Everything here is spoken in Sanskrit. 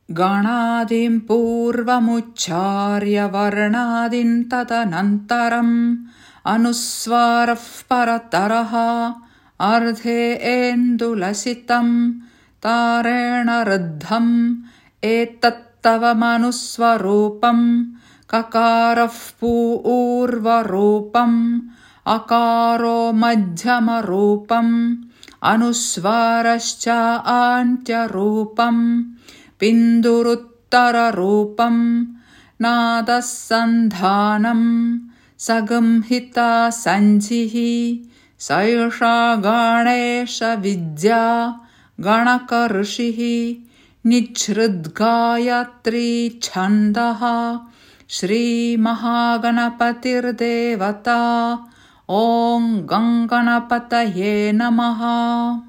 गणादिं पूर्वमुच्चार्य वर्णादिं तदनन्तरम् अनुस्वारः परतरः अर्धे एन्दुलसितं तारेण रुद्धम् एतत्तवमनुस्वरूपम् ककारः पूर्वरूपम् अकारो मध्यमरूपम् अनुस्वारश्च आन्त्यरूपम् पिन्दुरुत्तररूपम् नादसन्धानम् सगंहिता सञ्जिः सैषा गणेशविद्या गणकऋषिः निच्छ्रुद्गायत्री छन्दः श्रीमहागणपतिर्देवता ॐ गं गणपतये नमः।